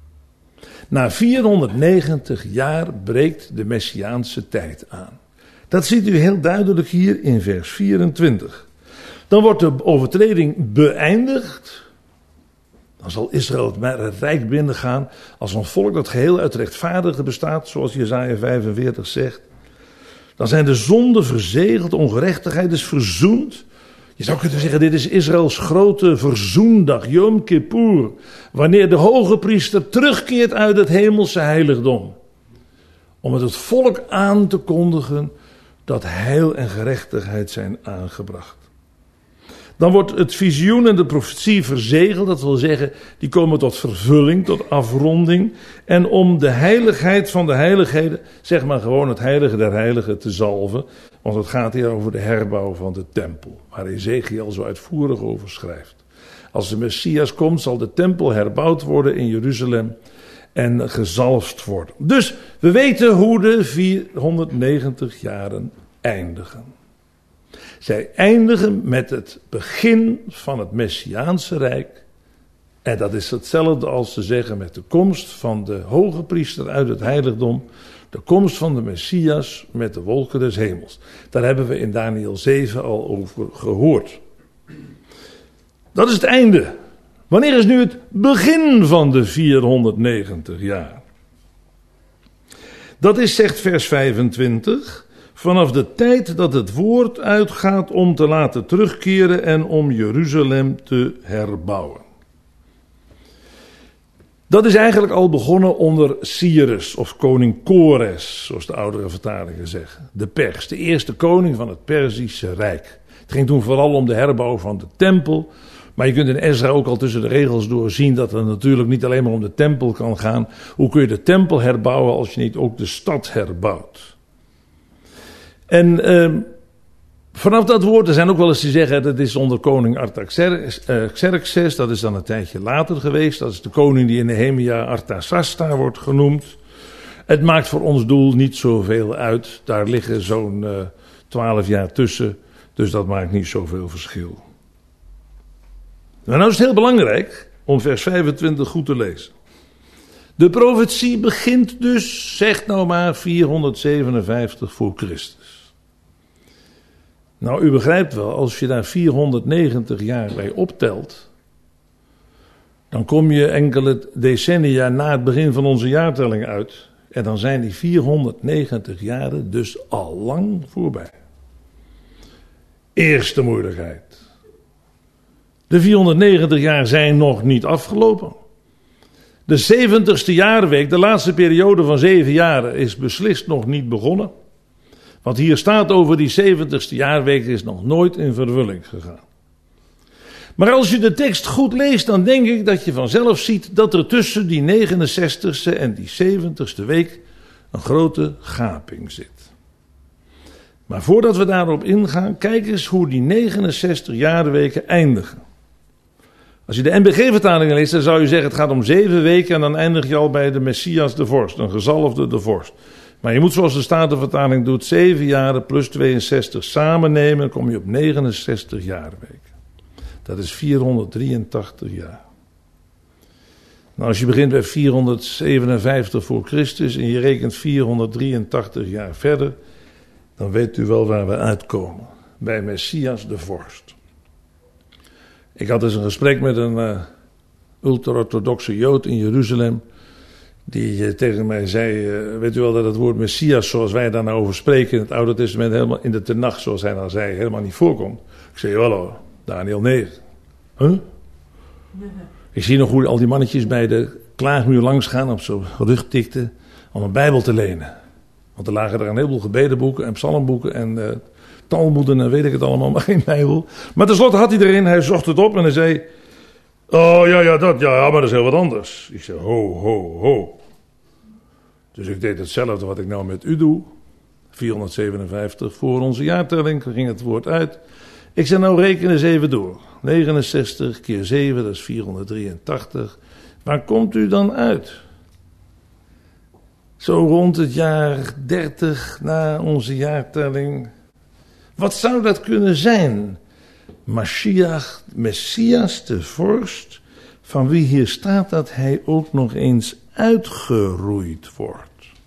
Na 490 jaar breekt de Messiaanse tijd aan. Dat ziet u heel duidelijk hier in vers 24. Dan wordt de overtreding beëindigd. Dan zal Israël het rijk binnengaan als een volk dat geheel uit rechtvaardigen bestaat, zoals Jesaja 45 zegt. Dan zijn de zonden verzegeld, ongerechtigheid is verzoend. Je zou kunnen zeggen, dit is Israëls grote verzoendag, Yom Kippur. Wanneer de hoge priester terugkeert uit het hemelse heiligdom. Om het volk aan te kondigen dat heil en gerechtigheid zijn aangebracht. Dan wordt het visioen en de profetie verzegeld. Dat wil zeggen, die komen tot vervulling, tot afronding. En om de heiligheid van de heiligheden, zeg maar gewoon het heilige der heiligen te zalven. Want het gaat hier over de herbouw van de tempel. Waar Ezekiel zo uitvoerig over schrijft. Als de Messias komt, zal de tempel herbouwd worden in Jeruzalem. En gezalfd worden. Dus we weten hoe de 490 jaren eindigen. Zij eindigen met het begin van het Messiaanse Rijk. En dat is hetzelfde als te zeggen met de komst van de hoge priester uit het heiligdom. De komst van de Messias met de wolken des hemels. Daar hebben we in Daniel 7 al over gehoord. Dat is het einde. Wanneer is nu het begin van de 490 jaar? Dat is, zegt vers 25... vanaf de tijd dat het woord uitgaat om te laten terugkeren en om Jeruzalem te herbouwen. Dat is eigenlijk al begonnen onder Cyrus of koning Kores, zoals de oudere vertalingen zeggen. De Pers, de eerste koning van het Perzische Rijk. Het ging toen vooral om de herbouw van de tempel. Maar je kunt in Ezra ook al tussen de regels door zien dat het natuurlijk niet alleen maar om de tempel kan gaan. Hoe kun je de tempel herbouwen als je niet ook de stad herbouwt? En vanaf dat woord, er zijn ook wel eens die zeggen dat is onder koning Artaxerxes. Dat is dan een tijdje later geweest. Dat is de koning die in Nehemia Artasasta wordt genoemd. Het maakt voor ons doel niet zoveel uit. Daar liggen zo'n 12 jaar tussen. Dus dat maakt niet zoveel verschil. Maar nou is het heel belangrijk om vers 25 goed te lezen. De profetie begint dus, zeg nou maar, 457 voor Christus. Nou, u begrijpt wel, als je daar 490 jaar bij optelt, dan kom je enkele decennia na het begin van onze jaartelling uit. En dan zijn die 490 jaren dus al lang voorbij. Eerste moeilijkheid. De 490 jaar zijn nog niet afgelopen. De 70ste jaarweek, de laatste periode van 7 jaren, is beslist nog niet begonnen. Wat hier staat over die 70ste jaarweek is nog nooit in vervulling gegaan. Maar als je de tekst goed leest, dan denk ik dat je vanzelf ziet dat er tussen die 69ste en die 70ste week een grote gaping zit. Maar voordat we daarop ingaan, kijk eens hoe die 69 jaarweken eindigen. Als je de NBG-vertalingen leest, dan zou je zeggen het gaat om 7 weken en dan eindig je al bij de Messias de vorst, een gezalfde de vorst. Maar je moet zoals de Statenvertaling doet 7 jaren plus 62 samen nemen, dan kom je op 69 jaarweken. Dat is 483 jaar. Nou, als je begint bij 457 voor Christus en je rekent 483 jaar verder, dan weet u wel waar we uitkomen. Bij Messias de vorst. Ik had dus een gesprek met een ultra-orthodoxe Jood in Jeruzalem. Die tegen mij zei, weet u wel dat het woord Messias zoals wij daar nou over spreken in het Oude Testament helemaal in de Tenach zoals hij dan zei helemaal niet voorkomt. Ik zei, jawel hoor, Daniel 9. Huh? Ik zie nog hoe al die mannetjes bij de klaagmuur langs gaan op zo'n rug tikten om een Bijbel te lenen. Want er lagen er een heleboel gebedenboeken en psalmboeken en talmoeden en weet ik het allemaal, maar geen Bijbel. Maar tenslotte had hij erin, hij zocht het op en hij zei, oh ja, maar dat is heel wat anders. Ik zei, ho. Dus ik deed hetzelfde wat ik nou met u doe. 457 voor onze jaartelling, ging het woord uit. Ik zei, nou reken eens even door. 69 keer 7, dat is 483. Waar komt u dan uit? Zo rond het jaar 30 na onze jaartelling. Wat zou dat kunnen zijn? Mashiach, Messias de vorst, van wie hier staat dat hij ook nog eens uitgeroeid wordt.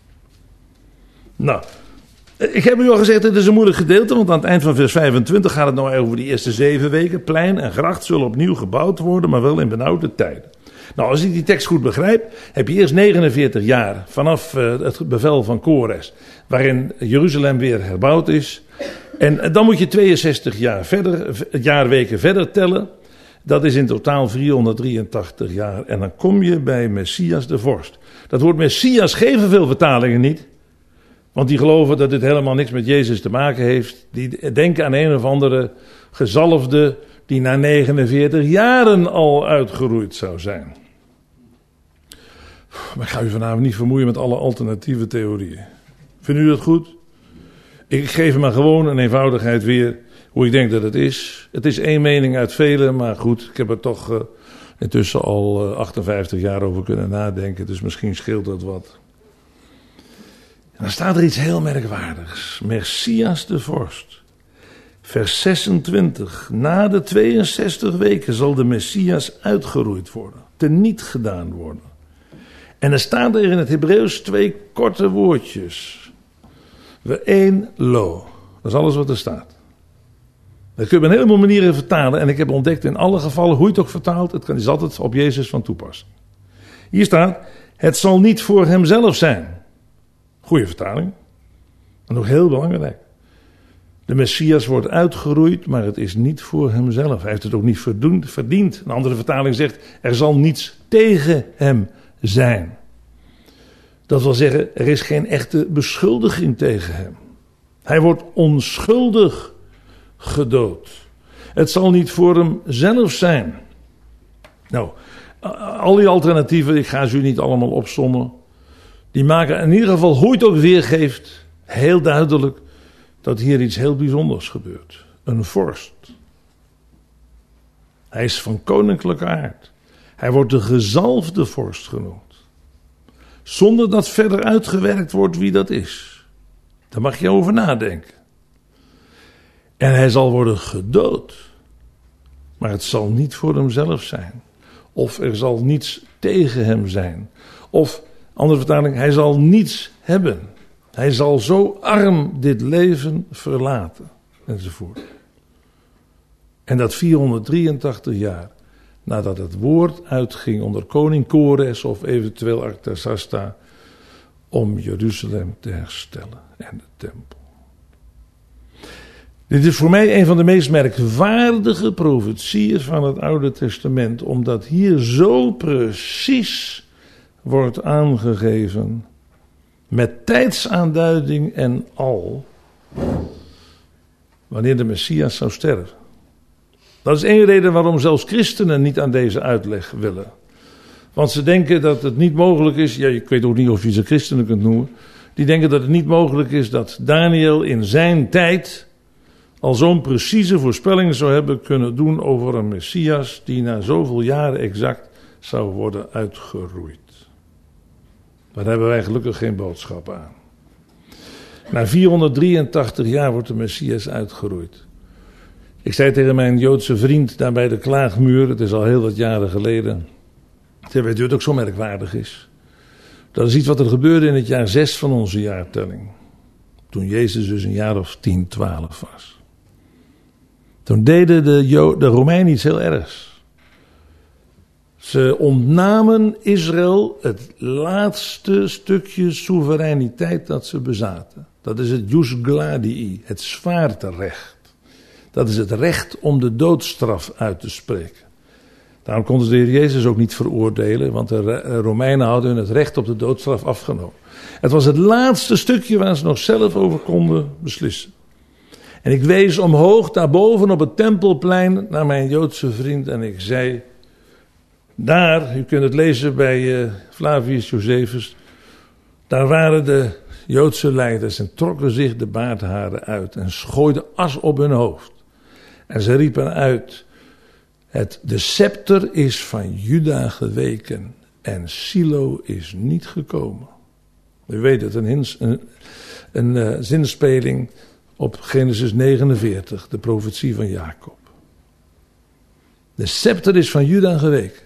Nou, ik heb u al gezegd, het is een moeilijk gedeelte, want aan het eind van vers 25 gaat het nou over die eerste 7 weken. Plein en gracht zullen opnieuw gebouwd worden, maar wel in benauwde tijden. Nou, als ik die tekst goed begrijp, heb je eerst 49 jaar vanaf het bevel van Kores, waarin Jeruzalem weer herbouwd is. En dan moet je 62 jaarweken verder tellen. Dat is in totaal 483 jaar. En dan kom je bij Messias de vorst. Dat woord Messias geven veel vertalingen niet. Want die geloven dat dit helemaal niks met Jezus te maken heeft. Die denken aan een of andere gezalfde die na 49 jaren al uitgeroeid zou zijn. Maar ik ga u vanavond niet vermoeien met alle alternatieve theorieën. Vindt u dat goed? Ik geef maar gewoon een eenvoudigheid weer hoe ik denk dat het is. Het is één mening uit velen, maar goed, ik heb er toch intussen al 58 jaar over kunnen nadenken. Dus misschien scheelt dat wat. En dan staat er iets heel merkwaardigs. Messias de vorst. Vers 26. Na de 62 weken zal de Messias uitgeroeid worden. Teniet gedaan worden. En er staan er in het Hebreeuws 2 korte woordjes. We één lo. Dat is alles wat er staat. Dat kun je op een heleboel manieren vertalen. En ik heb ontdekt in alle gevallen, hoe je het ook vertaalt, het is altijd op Jezus van toepassing. Hier staat, het zal niet voor hemzelf zijn. Goeie vertaling. En nog heel belangrijk. De Messias wordt uitgeroeid, maar het is niet voor hemzelf. Hij heeft het ook niet verdiend. Een andere vertaling zegt, er zal niets tegen hem zijn. Dat wil zeggen, er is geen echte beschuldiging tegen hem. Hij wordt onschuldig gedood. Het zal niet voor hemzelf zijn. Nou, al die alternatieven, ik ga ze u niet allemaal opsommen. Die maken in ieder geval, hoe het ook weergeeft, heel duidelijk dat hier iets heel bijzonders gebeurt. Een vorst. Hij is van koninklijke aard. Hij wordt de gezalfde vorst genoemd. Zonder dat verder uitgewerkt wordt wie dat is. Daar mag je over nadenken. En hij zal worden gedood. Maar het zal niet voor hemzelf zijn. Of er zal niets tegen hem zijn. Of, andere vertaling, hij zal niets hebben. Hij zal zo arm dit leven verlaten. Enzovoort. En dat 483 jaar nadat het woord uitging onder koning Kores of eventueel Artasasta om Jeruzalem te herstellen en de tempel. Dit is voor mij een van de meest merkwaardige profetieën van het Oude Testament, omdat hier zo precies wordt aangegeven, met tijdsaanduiding en al, wanneer de Messias zou sterven. Dat is één reden waarom zelfs christenen niet aan deze uitleg willen. Want ze denken dat het niet mogelijk is, ja, ik weet ook niet of je ze christenen kunt noemen, die denken dat het niet mogelijk is dat Daniel in zijn tijd al zo'n precieze voorspelling zou hebben kunnen doen over een Messias die na zoveel jaren exact zou worden uitgeroeid. Daar hebben wij gelukkig geen boodschap aan. Na 483 jaar wordt de Messias uitgeroeid. Ik zei tegen mijn Joodse vriend daar bij de Klaagmuur, het is al heel wat jaren geleden. Weet u wat ook zo merkwaardig is? Dat is iets wat er gebeurde in het jaar 6 van onze jaartelling. Toen Jezus dus een jaar of 10, 12 was. Toen deden de Romeinen iets heel ergs. Ze ontnamen Israël het laatste stukje soevereiniteit dat ze bezaten. Dat is het jus gladii, het zwaarterecht. Dat is het recht om de doodstraf uit te spreken. Daarom konden ze de Heer Jezus ook niet veroordelen, want de Romeinen hadden hun het recht op de doodstraf afgenomen. Het was het laatste stukje waar ze nog zelf over konden beslissen. En ik wees omhoog daarboven op het Tempelplein naar mijn Joodse vriend en ik zei, daar, u kunt het lezen bij Flavius Josephus, daar waren de Joodse leiders en trokken zich de baardharen uit en schooiden as op hun hoofd. En ze riepen uit, de scepter is van Juda geweken en Silo is niet gekomen. U weet het, een zinspeling op Genesis 49, de profetie van Jacob. De scepter is van Juda geweken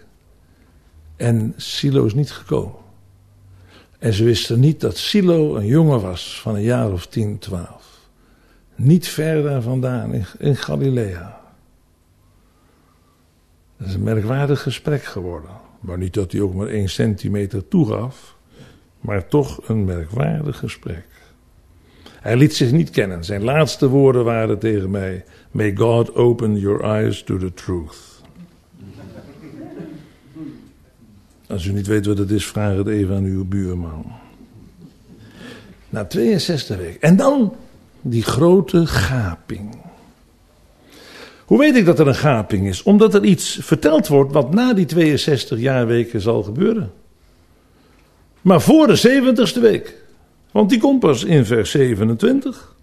en Silo is niet gekomen. En ze wisten niet dat Silo een jongen was van een jaar of 10, 12. Niet ver daar vandaan, in Galilea. Dat is een merkwaardig gesprek geworden. Maar niet dat hij ook maar 1 centimeter toegaf. Maar toch een merkwaardig gesprek. Hij liet zich niet kennen. Zijn laatste woorden waren tegen mij: May God open your eyes to the truth. Als u niet weet wat het is, vraag het even aan uw buurman. Na 62 weken. En dan die grote gaping. Hoe weet ik dat er een gaping is? Omdat er iets verteld wordt wat na die 62 jaarweken zal gebeuren. Maar voor de 70ste week. Want die komt pas in vers 27.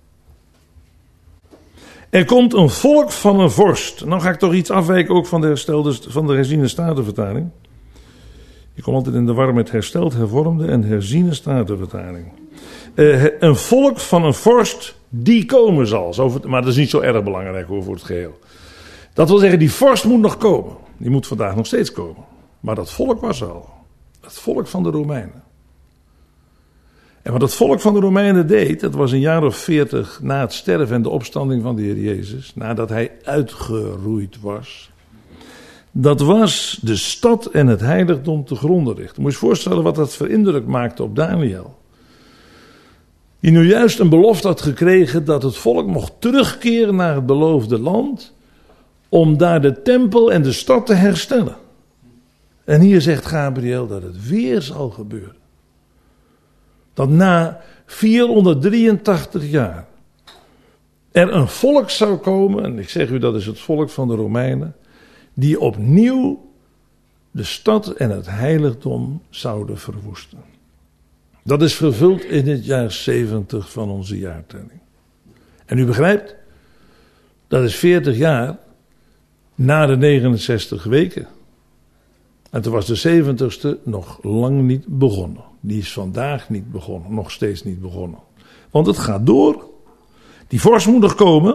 Er komt een volk van een vorst. Nou ga ik toch iets afwijken ook van de herziene statenvertaling. Ik kom altijd in de war met hersteld, hervormde en herziene statenvertaling. Een volk van een vorst die komen zal. Maar dat is niet zo erg belangrijk hoor, voor het geheel. Dat wil zeggen, die vorst moet nog komen. Die moet vandaag nog steeds komen. Maar dat volk was er al. Het volk van de Romeinen. En wat het volk van de Romeinen deed, dat was een jaar of 40 na het sterven en de opstanding van de Heer Jezus. Nadat hij uitgeroeid was. Dat was de stad en het heiligdom te gronden richten. Moet je je voorstellen wat dat voor indruk maakte op Daniel. die nu juist een belofte had gekregen dat het volk mocht terugkeren naar het beloofde land, om daar de tempel en de stad te herstellen. En hier zegt Gabriel dat het weer zal gebeuren. Dat na 483 jaar er een volk zou komen, en ik zeg u dat is het volk van de Romeinen, die opnieuw de stad en het heiligdom zouden verwoesten. Dat is vervuld in het jaar 70 van onze jaartelling. En u begrijpt, dat is 40 jaar na de 69 weken. En toen was de 70ste nog lang niet begonnen. Die is vandaag niet begonnen, nog steeds niet begonnen. Want het gaat door. Die vorst moet nog komen.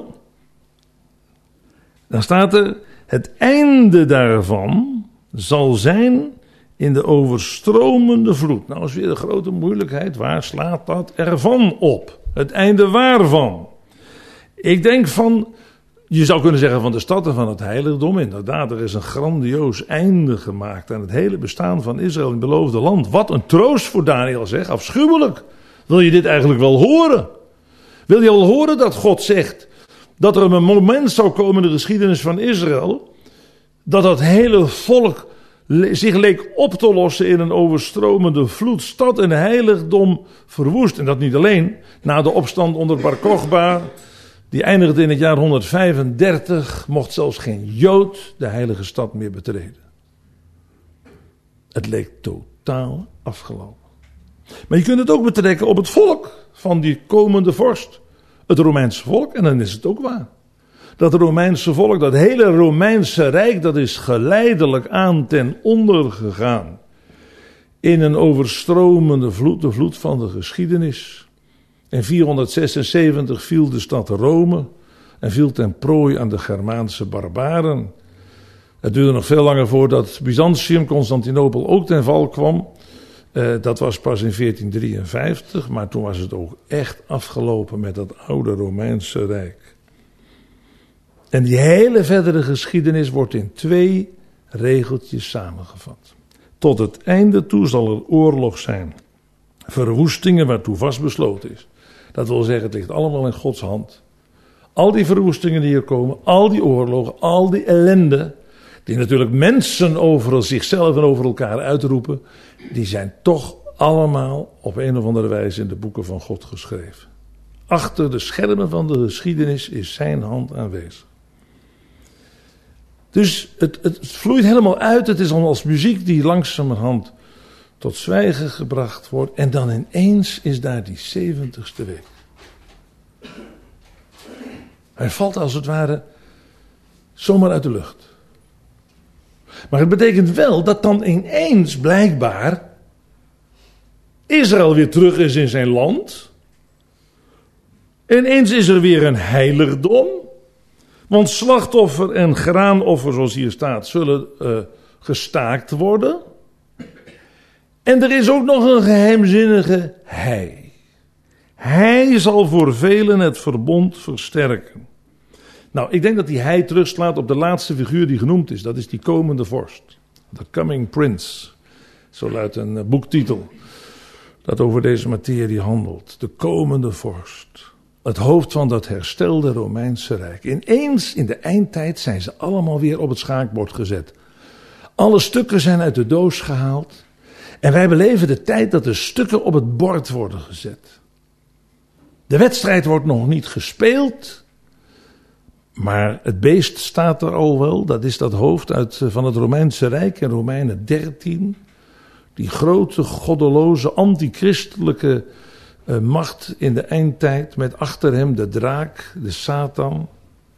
Dan staat er, het einde daarvan zal zijn in de overstromende vloed. Nou is weer de grote moeilijkheid, waar slaat dat ervan op? Het einde waarvan? Ik denk van, je zou kunnen zeggen van de stad en van het heiligdom. Inderdaad, er is een grandioos einde gemaakt aan het hele bestaan van Israël in het beloofde land. Wat een troost voor Daniel, zeg, afschuwelijk. Wil je dit eigenlijk wel horen? Wil je al horen dat God zegt dat er een moment zou komen in de geschiedenis van Israël, dat dat hele volk zich leek op te lossen in een overstromende vloed, stad en heiligdom verwoest. En dat niet alleen, na de opstand onder Bar Kochba, die eindigde in het jaar 135, mocht zelfs geen Jood de heilige stad meer betreden. Het leek totaal afgelopen. Maar je kunt het ook betrekken op het volk van die komende vorst. Het Romeinse volk, en dan is het ook waar. Dat Romeinse volk, dat hele Romeinse rijk, dat is geleidelijk aan ten onder gegaan. In een overstromende vloed, de vloed van de geschiedenis. In 476 viel de stad Rome en viel ten prooi aan de Germaanse barbaren. Het duurde nog veel langer voordat Byzantium, Constantinopel, ook ten val kwam. Dat was pas in 1453, maar toen was het ook echt afgelopen met dat oude Romeinse Rijk. En die hele verdere geschiedenis wordt in 2 regeltjes samengevat. Tot het einde toe zal er oorlog zijn. Verwoestingen waartoe vastbesloten is. Dat wil zeggen, het ligt allemaal in Gods hand. Al die verwoestingen die hier komen, al die oorlogen, al die ellende, die natuurlijk mensen over zichzelf en over elkaar uitroepen, die zijn toch allemaal op een of andere wijze in de boeken van God geschreven. Achter de schermen van de geschiedenis is zijn hand aanwezig. Dus het vloeit helemaal uit. Het is allemaal als muziek die langzamerhand tot zwijgen gebracht wordt. En dan ineens is daar die 70ste week. Hij valt als het ware zomaar uit de lucht. Maar het betekent wel dat dan ineens blijkbaar Israël weer terug is in zijn land. Ineens is er weer een heiligdom. Want slachtoffer en graanoffer, zoals hier staat, zullen gestaakt worden. En er is ook nog een geheimzinnige hij. Hij zal voor velen het verbond versterken. Nou, ik denk dat die hij terugslaat op de laatste figuur die genoemd is. Dat is die komende vorst. The Coming Prince. Zo luidt een boektitel dat over deze materie handelt. De komende vorst. Het hoofd van dat herstelde Romeinse Rijk. Ineens in de eindtijd zijn ze allemaal weer op het schaakbord gezet. Alle stukken zijn uit de doos gehaald. En wij beleven de tijd dat de stukken op het bord worden gezet. De wedstrijd wordt nog niet gespeeld. Maar het beest staat er al wel. Dat is dat hoofd van het Romeinse Rijk in Romeinen 13. Die grote, goddeloze, antichristelijke macht in de eindtijd. Met achter hem de draak, de Satan.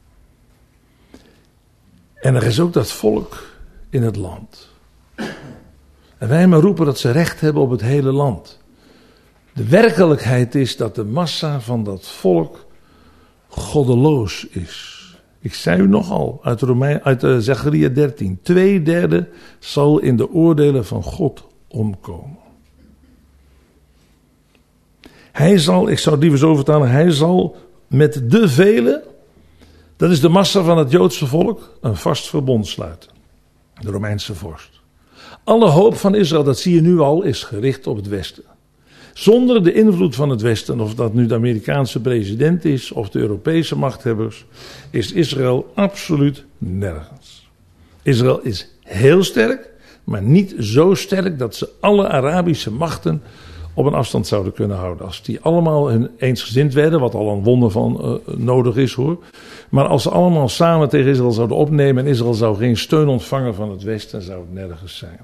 En er is ook dat volk in het land. En wij maar roepen dat ze recht hebben op het hele land. De werkelijkheid is dat de massa van dat volk goddeloos is. Ik zei u nogal uit Zacharia 13. 2/3 zal in de oordelen van God omkomen. Hij zal, ik zou het liever zo vertalen, hij zal met de velen, dat is de massa van het Joodse volk, een vast verbond sluiten. De Romeinse vorst. Alle hoop van Israël, dat zie je nu al, is gericht op het westen. Zonder de invloed van het Westen, of dat nu de Amerikaanse president is of de Europese machthebbers, is Israël absoluut nergens. Israël is heel sterk, maar niet zo sterk dat ze alle Arabische machten op een afstand zouden kunnen houden. Als die allemaal eensgezind werden, wat al een wonder van nodig is hoor. Maar als ze allemaal samen tegen Israël zouden opnemen en Israël zou geen steun ontvangen van het Westen, zou het nergens zijn.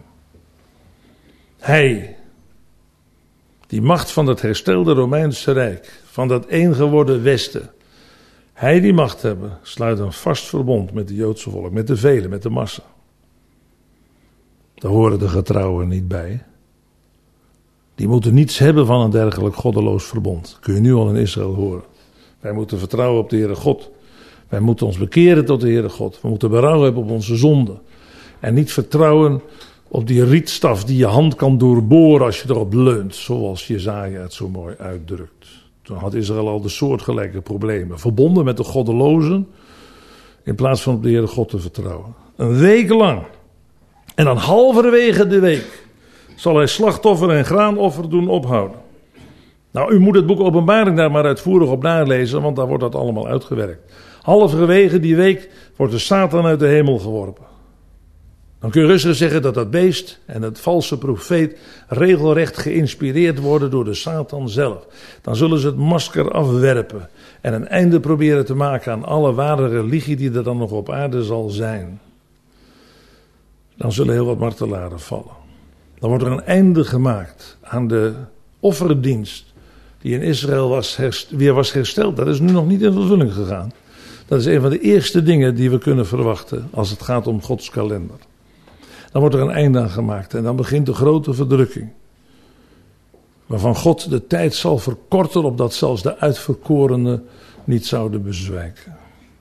Hij, die macht van het herstelde Romeinse Rijk, van dat één geworden Westen. Hij die macht hebben, sluit een vast verbond met het Joodse volk, met de velen, met de massa. Daar horen de getrouwen niet bij. Die moeten niets hebben van een dergelijk goddeloos verbond. Kun je nu al in Israël horen. Wij moeten vertrouwen op de Heere God. Wij moeten ons bekeren tot de Heere God. We moeten berouw hebben op onze zonden. En niet vertrouwen op die rietstaf die je hand kan doorboren als je erop leunt. Zoals Jesaja het zo mooi uitdrukt. Toen had Israël al de soortgelijke problemen. Verbonden met de goddelozen. In plaats van op de Heere God te vertrouwen. Een week lang. En dan halverwege de week zal hij slachtoffer en graanoffer doen ophouden. Nou, u moet het boek Openbaring daar maar uitvoerig op nalezen, want daar wordt dat allemaal uitgewerkt. Halverwege die week wordt de Satan uit de hemel geworpen. Dan kun je rustig zeggen dat dat beest en het valse profeet regelrecht geïnspireerd worden door de Satan zelf. Dan zullen ze het masker afwerpen en een einde proberen te maken aan alle ware religie die er dan nog op aarde zal zijn. Dan zullen heel wat martelaren vallen. Dan wordt er een einde gemaakt aan de offerdienst die in Israël weer was hersteld. Dat is nu nog niet in vervulling gegaan. Dat is een van de eerste dingen die we kunnen verwachten als het gaat om Gods kalender. Dan wordt er een einde aan gemaakt en dan begint de grote verdrukking. Waarvan God de tijd zal verkorten opdat zelfs de uitverkorenen niet zouden bezwijken.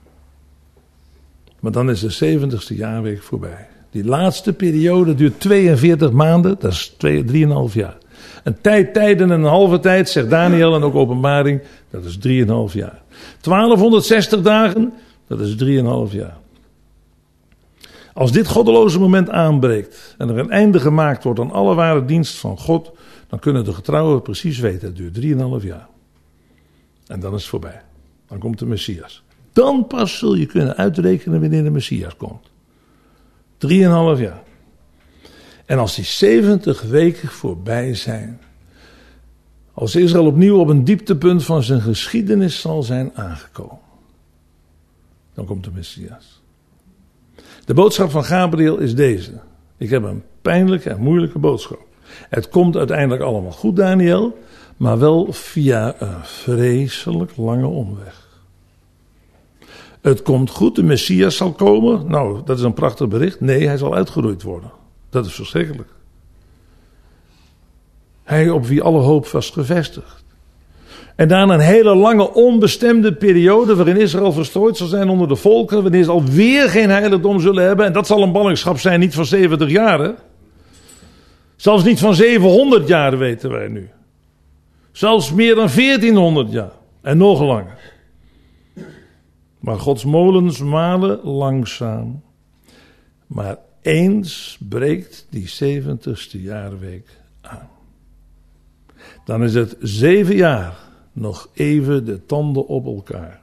Maar dan is de 70ste jaarweek voorbij. Die laatste periode duurt 42 maanden, dat is 3,5 jaar. Een tijden en een halve tijd, zegt Daniel en ook Openbaring, dat is 3,5 jaar. 1260 dagen, dat is 3,5 jaar. Als dit goddeloze moment aanbreekt en er een einde gemaakt wordt aan alle ware dienst van God, dan kunnen de getrouwen precies weten, het duurt 3,5 jaar. En dan is het voorbij. Dan komt de Messias. Dan pas zul je kunnen uitrekenen wanneer de Messias komt. 3,5 jaar. En als die 70 weken voorbij zijn, als Israël opnieuw op een dieptepunt van zijn geschiedenis zal zijn aangekomen, dan komt de Messias. De boodschap van Gabriel is deze. Ik heb een pijnlijke en moeilijke boodschap. Het komt uiteindelijk allemaal goed, Daniel, maar wel via een vreselijk lange omweg. Het komt goed, de Messias zal komen. Nou, dat is een prachtig bericht. Nee, hij zal uitgeroeid worden. Dat is verschrikkelijk. Hij op wie alle hoop was gevestigd. En daarna een hele lange onbestemde periode waarin Israël verstrooid zal zijn onder de volken. Wanneer ze alweer geen heiligdom zullen hebben. En dat zal een ballingschap zijn, niet van 70 jaar. Hè? Zelfs niet van 700 jaar weten wij nu. Zelfs meer dan 1400 jaar. En nog langer. Maar Gods molens malen langzaam. Maar eens breekt die 70ste jaarweek aan. Dan is het 7 jaar nog even de tanden op elkaar.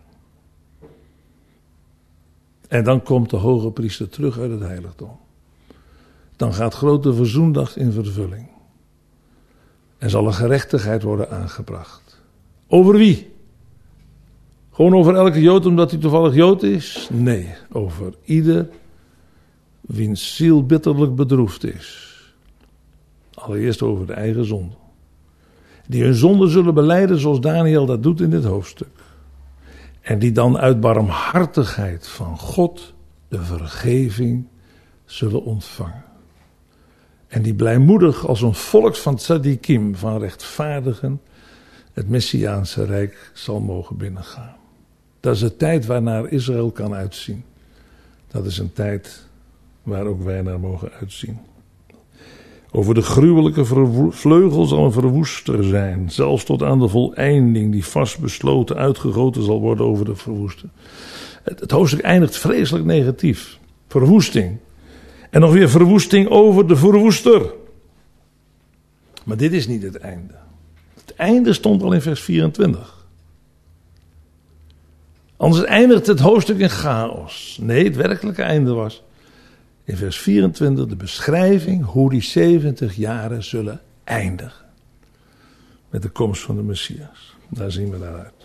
En dan komt de hoge priester terug uit het heiligdom. Dan gaat grote verzoendag in vervulling. En zal er gerechtigheid worden aangebracht. Over wie? Gewoon over elke Jood omdat hij toevallig Jood is? Nee, over ieder wiens ziel bitterlijk bedroefd is. Allereerst over de eigen zonde. Die hun zonde zullen belijden zoals Daniel dat doet in dit hoofdstuk. En die dan uit barmhartigheid van God de vergeving zullen ontvangen. En die blijmoedig als een volk van tzadikim, van rechtvaardigen, het Messiaanse Rijk zal mogen binnengaan. Dat is de tijd waarnaar Israël kan uitzien. Dat is een tijd waar ook wij naar mogen uitzien. Over de gruwelijke vleugel zal een verwoester zijn, zelfs tot aan de voleinding die vastbesloten uitgegoten zal worden over de verwoester. Het hoofdstuk eindigt vreselijk negatief. Verwoesting. En nog weer verwoesting over de verwoester. Maar dit is niet het einde. Het Het einde stond al in vers 24. Anders eindigt het hoofdstuk in chaos. Nee, het werkelijke einde was in vers 24 de beschrijving hoe die 70 jaren zullen eindigen. Met de komst van de Messias. Daar zien we naar uit.